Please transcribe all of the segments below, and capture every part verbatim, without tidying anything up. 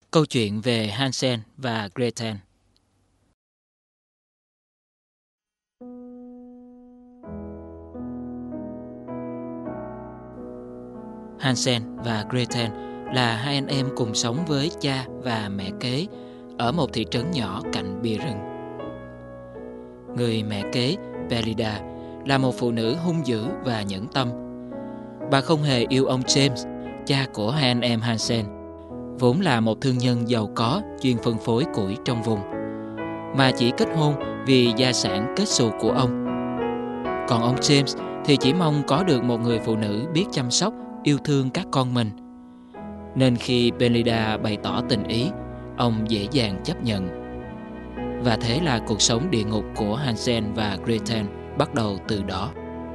Câu chuyện về Hansel và Gretel. Hansel và Gretel là hai anh em cùng sống với cha và mẹ kế ở một thị trấn nhỏ cạnh bìa rừng. Người mẹ kế, Belida, là một phụ nữ hung dữ và nhẫn tâm. Bà không hề yêu ông James, cha của hai anh em Hansel, vốn là một thương nhân giàu có chuyên phân phối củi trong vùng, mà chỉ kết hôn vì gia sản kết xù của ông. Còn ông James thì chỉ mong có được một người phụ nữ biết chăm sóc, yêu thương các con mình. Nên khi Belida bày tỏ tình ý, ông dễ dàng chấp nhận. Và thế là cuộc sống địa ngục của Hansel và Gretel bắt đầu từ đó.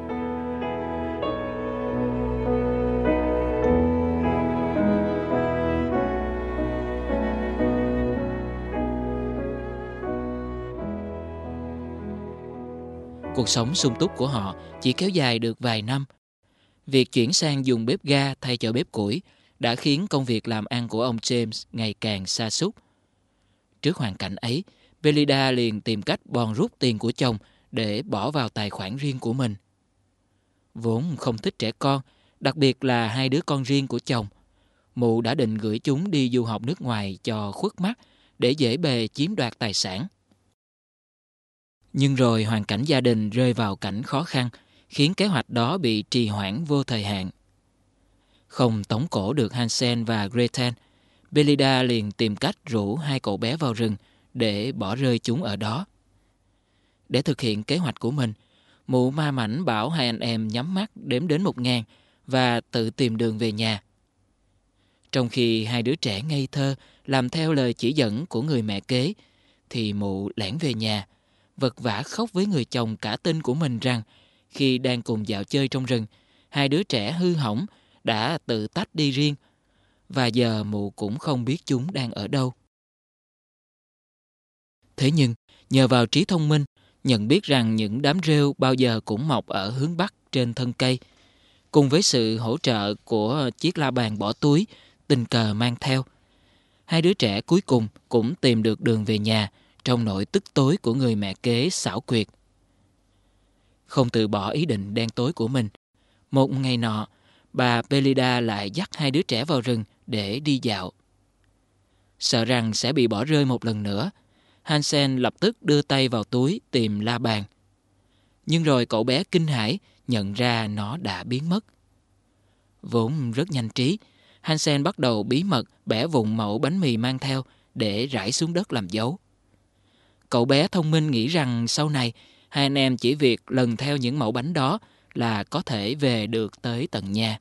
Cuộc sống sung túc của họ chỉ kéo dài được vài năm. Việc chuyển sang dùng bếp ga thay cho bếp củi đã khiến công việc làm ăn của ông James ngày càng sa sút. Trước hoàn cảnh ấy, Belida liền tìm cách bòn rút tiền của chồng để bỏ vào tài khoản riêng của mình. Vốn không thích trẻ con, đặc biệt là hai đứa con riêng của chồng, mụ đã định gửi chúng đi du học nước ngoài cho khuất mắt để dễ bề chiếm đoạt tài sản. Nhưng rồi hoàn cảnh gia đình rơi vào cảnh khó khăn, khiến kế hoạch đó bị trì hoãn vô thời hạn. Không tống cổ được Hansel và Gretel, Belida liền tìm cách rủ hai cậu bé vào rừng để bỏ rơi chúng ở đó. Để thực hiện kế hoạch của mình, mụ ma mảnh bảo hai anh em nhắm mắt đếm đến một ngàn và tự tìm đường về nhà. Trong khi hai đứa trẻ ngây thơ làm theo lời chỉ dẫn của người mẹ kế, thì mụ lẻn về nhà, vật vã khóc với người chồng cả tin của mình rằng khi đang cùng dạo chơi trong rừng, hai đứa trẻ hư hỏng đã tự tách đi riêng, và giờ mụ cũng không biết chúng đang ở đâu. Thế nhưng, nhờ vào trí thông minh, nhận biết rằng những đám rêu bao giờ cũng mọc ở hướng Bắc trên thân cây, cùng với sự hỗ trợ của chiếc la bàn bỏ túi tình cờ mang theo, hai đứa trẻ cuối cùng cũng tìm được đường về nhà trong nỗi tức tối của người mẹ kế xảo quyệt. Không từ bỏ ý định đen tối của mình, một ngày nọ, bà Belida lại dắt hai đứa trẻ vào rừng để đi dạo. Sợ rằng sẽ bị bỏ rơi một lần nữa, Hansel lập tức đưa tay vào túi tìm la bàn. Nhưng rồi cậu bé kinh hãi nhận ra nó đã biến mất. Vốn rất nhanh trí, Hansel bắt đầu bí mật bẻ vụn mẩu bánh mì mang theo để rải xuống đất làm dấu. Cậu bé thông minh nghĩ rằng sau này hai anh em chỉ việc lần theo những mẩu bánh đó là có thể về được tới tận nhà.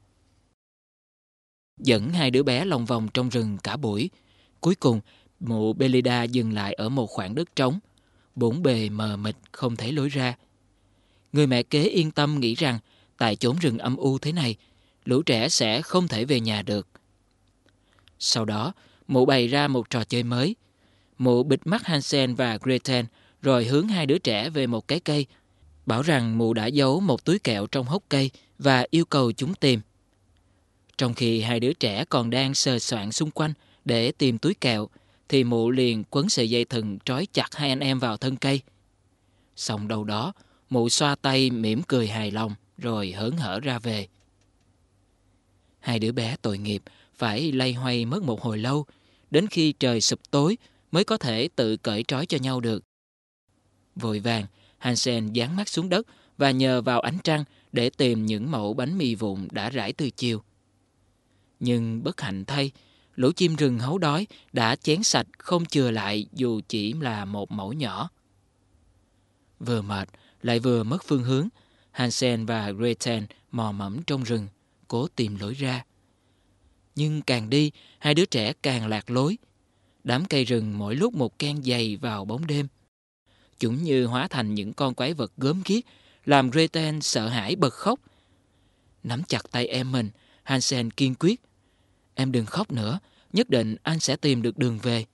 Dẫn hai đứa bé lòng vòng trong rừng cả buổi, cuối cùng mụ Belida dừng lại ở một khoảng đất trống, bốn bề mờ mịt không thấy lối ra. Người mẹ kế yên tâm nghĩ rằng tại chốn rừng âm u thế này, lũ trẻ sẽ không thể về nhà được. Sau đó, mụ bày ra một trò chơi mới. Mụ bịt mắt Hansel và Gretel rồi hướng hai đứa trẻ về một cái cây, bảo rằng mụ đã giấu một túi kẹo trong hốc cây và yêu cầu chúng tìm. Trong khi hai đứa trẻ còn đang sờ soạng xung quanh để tìm túi kẹo, thì mụ liền quấn sợi dây thừng trói chặt hai anh em vào thân cây. Xong đâu đó, mụ xoa tay mỉm cười hài lòng rồi hớn hở ra về. Hai đứa bé tội nghiệp phải loay hoay mất một hồi lâu, đến khi trời sụp tối mới có thể tự cởi trói cho nhau được. Vội vàng, Hansel dán mắt xuống đất và nhờ vào ánh trăng để tìm những mẩu bánh mì vụn đã rải từ chiều. Nhưng bất hạnh thay, lũ chim rừng hấu đói đã chén sạch không chừa lại dù chỉ là một mẩu nhỏ. Vừa mệt lại vừa mất phương hướng, Hansel và Gretel mò mẫm trong rừng, cố tìm lối ra. Nhưng càng đi, hai đứa trẻ càng lạc lối. Đám cây rừng mỗi lúc một keng dày vào bóng đêm. Chúng như hóa thành những con quái vật gớm ghiếc, làm Gretel sợ hãi bật khóc. Nắm chặt tay em mình, Hansel kiên quyết: "Em đừng khóc nữa, nhất định anh sẽ tìm được đường về."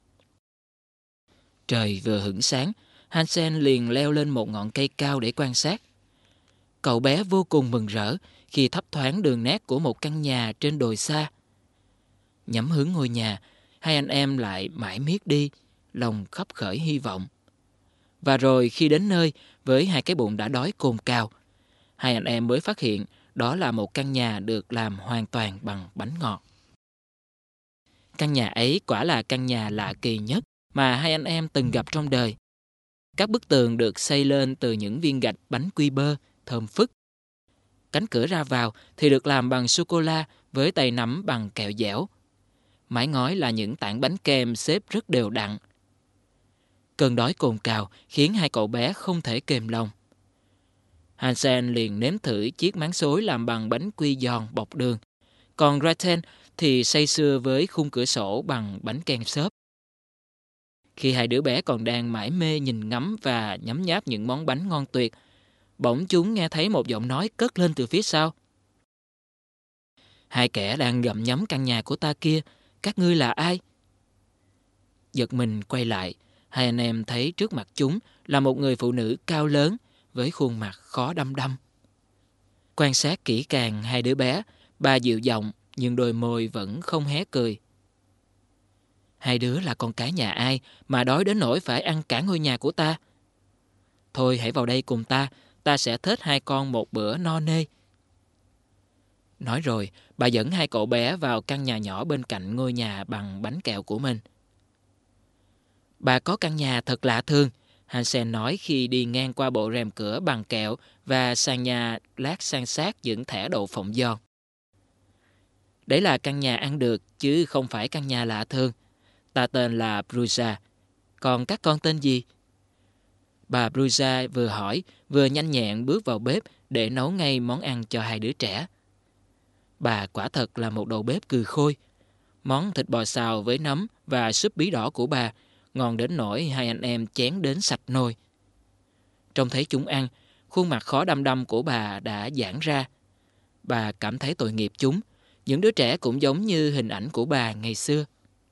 Trời vừa hửng sáng, Hansel liền leo lên một ngọn cây cao để quan sát. Cậu bé vô cùng mừng rỡ khi thấp thoáng đường nét của một căn nhà trên đồi xa. Nhắm hướng ngôi nhà, hai anh em lại mãi miết đi, lòng khấp khởi hy vọng. Và rồi khi đến nơi với hai cái bụng đã đói cồn cào, hai anh em mới phát hiện đó là một căn nhà được làm hoàn toàn bằng bánh ngọt. Căn nhà ấy quả là căn nhà lạ kỳ nhất mà hai anh em từng gặp trong đời. Các bức tường được xây lên từ những viên gạch bánh quy bơ, thơm phức. Cánh cửa ra vào thì được làm bằng sô-cô-la với tay nắm bằng kẹo dẻo. Mái ngói là những tảng bánh kem xếp rất đều đặn. Cơn đói cồn cào khiến hai cậu bé không thể kềm lòng. Hansen liền nếm thử chiếc máng xối làm bằng bánh quy giòn bọc đường, còn Gretel thì say sưa với khung cửa sổ bằng bánh kem xốp. Khi hai đứa bé còn đang mải mê nhìn ngắm và nhấm nháp những món bánh ngon tuyệt, bỗng chúng nghe thấy một giọng nói cất lên từ phía sau. Hai kẻ đang gặm nhấm căn nhà của ta kia, các ngươi là ai? Giật mình quay lại, hai anh em thấy trước mặt chúng là một người phụ nữ cao lớn với khuôn mặt khó đăm đăm. Quan sát kỹ càng hai đứa bé, bà dịu giọng nhưng đôi môi vẫn không hé cười. Hai đứa là con cái nhà ai mà đói đến nỗi phải ăn cả ngôi nhà của ta? Thôi hãy vào đây cùng ta, ta sẽ thết hai con một bữa no nê. Nói rồi, bà dẫn hai cậu bé vào căn nhà nhỏ bên cạnh ngôi nhà bằng bánh kẹo của mình. Bà có căn nhà thật lạ thường, Hansen nói khi đi ngang qua bộ rèm cửa bằng kẹo và sàn nhà lát san sát những thẻ đậu phộng giòn. Đấy là căn nhà ăn được, chứ không phải căn nhà lạ thường. Ta tên là Brusa. Còn các con tên gì? Bà Brusa vừa hỏi, vừa nhanh nhẹn bước vào bếp để nấu ngay món ăn cho hai đứa trẻ. Bà quả thật là một đầu bếp cừ khôi. Món thịt bò xào với nấm và súp bí đỏ của bà ngon đến nỗi hai anh em chén đến sạch nồi. Trông thấy chúng ăn, khuôn mặt khó đăm đăm của bà đã giãn ra. Bà cảm thấy tội nghiệp chúng. Những đứa trẻ cũng giống như hình ảnh của bà ngày xưa.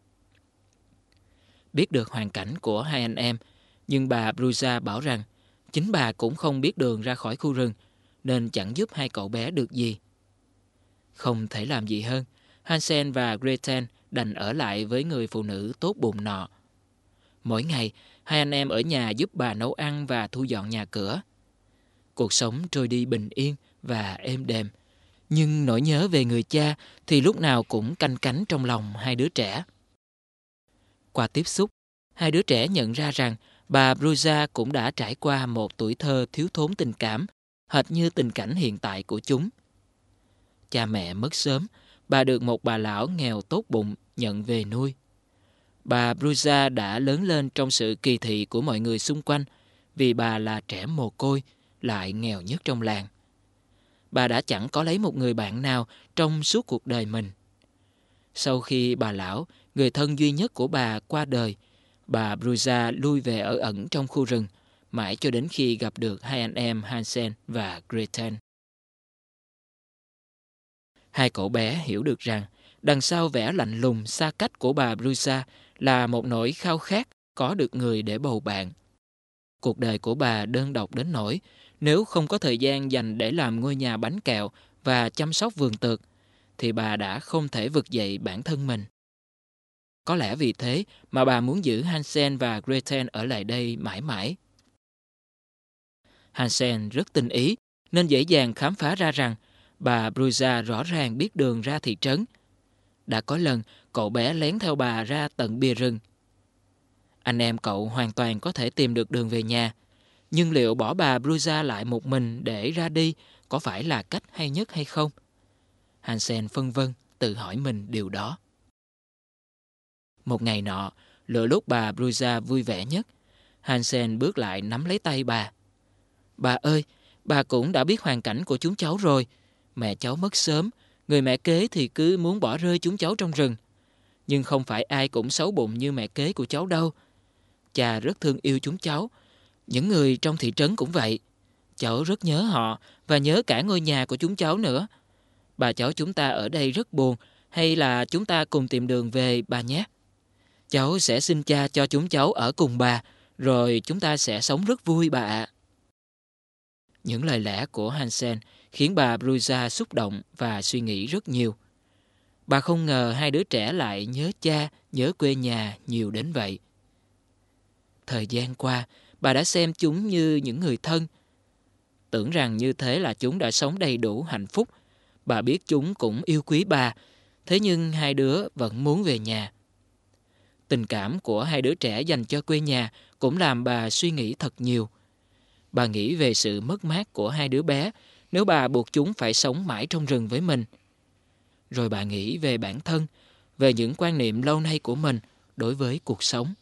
Biết được hoàn cảnh của hai anh em, nhưng bà Brusa bảo rằng chính bà cũng không biết đường ra khỏi khu rừng, nên chẳng giúp hai cậu bé được gì. Không thể làm gì hơn, Hansen và Gretel đành ở lại với người phụ nữ tốt bụng nọ. Mỗi ngày, hai anh em ở nhà giúp bà nấu ăn và thu dọn nhà cửa. Cuộc sống trôi đi bình yên và êm đềm, nhưng nỗi nhớ về người cha thì lúc nào cũng canh cánh trong lòng hai đứa trẻ. Qua tiếp xúc, hai đứa trẻ nhận ra rằng bà Brusa cũng đã trải qua một tuổi thơ thiếu thốn tình cảm, hệt như tình cảnh hiện tại của chúng. Cha mẹ mất sớm, bà được một bà lão nghèo tốt bụng nhận về nuôi. Bà Brusa đã lớn lên trong sự kỳ thị của mọi người xung quanh vì bà là trẻ mồ côi, lại nghèo nhất trong làng. Bà đã chẳng có lấy một người bạn nào trong suốt cuộc đời mình. Sau khi bà lão, người thân duy nhất của bà, qua đời, bà Brusa lui về ở ẩn trong khu rừng, mãi cho đến khi gặp được hai anh em Hansen và Gretel. Hai cậu bé hiểu được rằng đằng sau vẻ lạnh lùng xa cách của bà Brusa là một nỗi khao khát có được người để bầu bạn. Cuộc đời của bà đơn độc đến nỗi nếu không có thời gian dành để làm ngôi nhà bánh kẹo và chăm sóc vườn tược, thì bà đã không thể vực dậy bản thân mình. Có lẽ vì thế mà bà muốn giữ Hansen và Gretel ở lại đây mãi mãi. Hansen rất tinh ý nên dễ dàng khám phá ra rằng bà Brusa rõ ràng biết đường ra thị trấn. Đã có lần cậu bé lén theo bà ra tận bìa rừng. Anh em cậu hoàn toàn có thể tìm được đường về nhà, nhưng liệu bỏ bà Brusa lại một mình để ra đi có phải là cách hay nhất hay không? Hansen phân vân tự hỏi mình điều đó. Một ngày nọ, lựa lúc bà Brusa vui vẻ nhất, Hansen bước lại nắm lấy tay bà. Bà ơi, bà cũng đã biết hoàn cảnh của chúng cháu rồi. Mẹ cháu mất sớm, người mẹ kế thì cứ muốn bỏ rơi chúng cháu trong rừng. Nhưng không phải ai cũng xấu bụng như mẹ kế của cháu đâu. Cha rất thương yêu chúng cháu. Những người trong thị trấn cũng vậy. Cháu rất nhớ họ và nhớ cả ngôi nhà của chúng cháu nữa. Bà cháu chúng ta ở đây rất buồn, hay là chúng ta cùng tìm đường về bà nhé? Cháu sẽ xin cha cho chúng cháu ở cùng bà, rồi chúng ta sẽ sống rất vui bà ạ. Những lời lẽ của Hansen khiến bà Brusa xúc động và suy nghĩ rất nhiều. Bà không ngờ hai đứa trẻ lại nhớ cha, nhớ quê nhà nhiều đến vậy. Thời gian qua, bà đã xem chúng như những người thân. Tưởng rằng như thế là chúng đã sống đầy đủ hạnh phúc. Bà biết chúng cũng yêu quý bà, thế nhưng hai đứa vẫn muốn về nhà. Tình cảm của hai đứa trẻ dành cho quê nhà cũng làm bà suy nghĩ thật nhiều. Bà nghĩ về sự mất mát của hai đứa bé nếu bà buộc chúng phải sống mãi trong rừng với mình. Rồi bà nghĩ về bản thân, về những quan niệm lâu nay của mình đối với cuộc sống.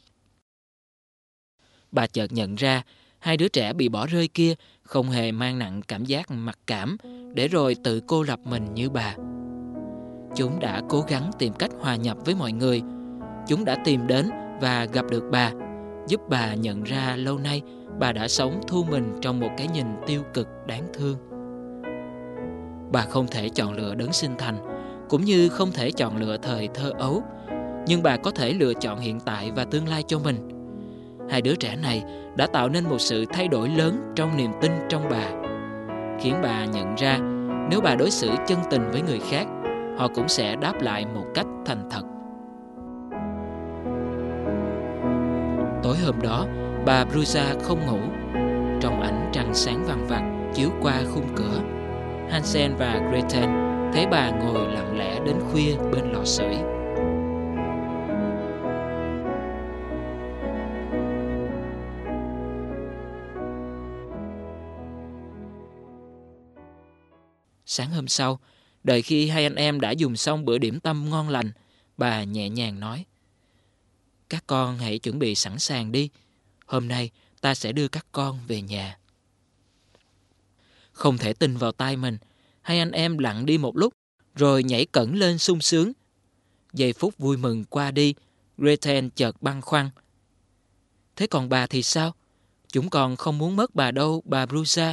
Bà chợt nhận ra hai đứa trẻ bị bỏ rơi kia không hề mang nặng cảm giác mặc cảm để rồi tự cô lập mình như bà. Chúng đã cố gắng tìm cách hòa nhập với mọi người. Chúng đã tìm đến và gặp được bà, giúp bà nhận ra lâu nay bà đã sống thu mình trong một cái nhìn tiêu cực đáng thương. Bà không thể chọn lựa đấng sinh thành, cũng như không thể chọn lựa thời thơ ấu, nhưng bà có thể lựa chọn hiện tại và tương lai cho mình. Hai đứa trẻ này đã tạo nên một sự thay đổi lớn trong niềm tin trong bà, khiến bà nhận ra nếu bà đối xử chân tình với người khác, họ cũng sẽ đáp lại một cách thành thật. Tối hôm đó, bà Brusa không ngủ. Trong ánh trăng sáng vằng vặc chiếu qua khung cửa, Hansel và Gretel thấy bà ngồi lặng lẽ đến khuya bên lò sưởi. Sáng hôm sau, đợi khi hai anh em đã dùng xong bữa điểm tâm ngon lành, bà nhẹ nhàng nói: "Các con hãy chuẩn bị sẵn sàng đi. Hôm nay ta sẽ đưa các con về nhà." Không thể tin vào tai mình, hai anh em lặng đi một lúc, rồi nhảy cẫng lên sung sướng. Giây phút vui mừng qua đi, Gretel chợt băn khoăn: "Thế còn bà thì sao? Chúng con không muốn mất bà đâu, bà Brusa."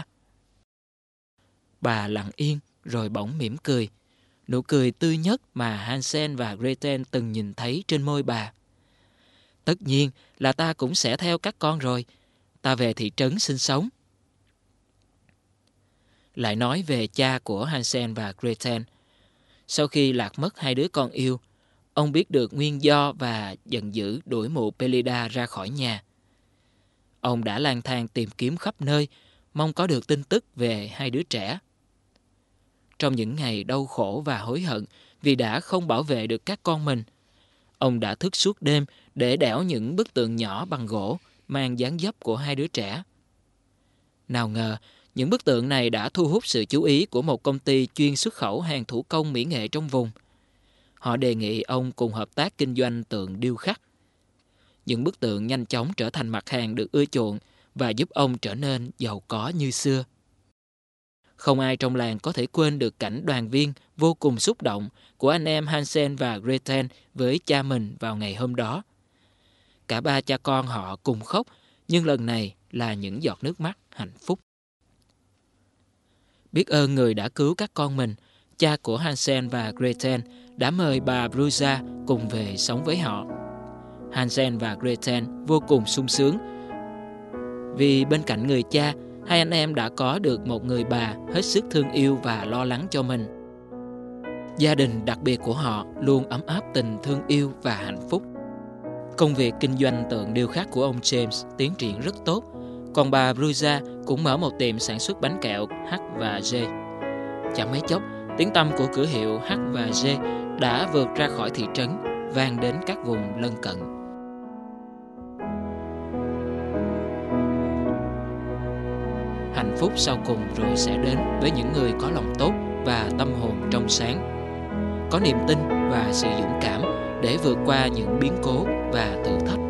Bà lặng yên, rồi bỗng mỉm cười. Nụ cười tươi nhất mà Hansel và Gretel từng nhìn thấy trên môi bà. "Tất nhiên là ta cũng sẽ theo các con rồi. Ta về thị trấn sinh sống." Lại nói về cha của Hansel và Gretel. Sau khi lạc mất hai đứa con yêu, ông biết được nguyên do và giận dữ đuổi mụ Pelida ra khỏi nhà. Ông đã lang thang tìm kiếm khắp nơi, mong có được tin tức về hai đứa trẻ. Trong những ngày đau khổ và hối hận vì đã không bảo vệ được các con mình, ông đã thức suốt đêm để đẽo những bức tượng nhỏ bằng gỗ mang dáng dấp của hai đứa trẻ. Nào ngờ, những bức tượng này đã thu hút sự chú ý của một công ty chuyên xuất khẩu hàng thủ công mỹ nghệ trong vùng. Họ đề nghị ông cùng hợp tác kinh doanh tượng điêu khắc. Những bức tượng nhanh chóng trở thành mặt hàng được ưa chuộng và giúp ông trở nên giàu có như xưa. Không ai trong làng có thể quên được cảnh đoàn viên vô cùng xúc động của anh em Hansel và Gretel với cha mình vào ngày hôm đó. Cả ba cha con họ cùng khóc, nhưng lần này là những giọt nước mắt hạnh phúc. Biết ơn người đã cứu các con mình, cha của Hansel và Gretel đã mời bà Brusa cùng về sống với họ. Hansel và Gretel vô cùng sung sướng vì bên cạnh người cha, hai anh em đã có được một người bà hết sức thương yêu và lo lắng cho mình. Gia đình đặc biệt của họ luôn ấm áp tình thương yêu và hạnh phúc. Công việc kinh doanh tượng điêu khắc của ông James tiến triển rất tốt, còn bà Brusa cũng mở một tiệm sản xuất bánh kẹo H và G. Chẳng mấy chốc, tiếng tăm của cửa hiệu H và G đã vượt ra khỏi thị trấn, vang đến các vùng lân cận. Hạnh phúc sau cùng rồi sẽ đến với những người có lòng tốt và tâm hồn trong sáng, có niềm tin và sự dũng cảm để vượt qua những biến cố và thử thách.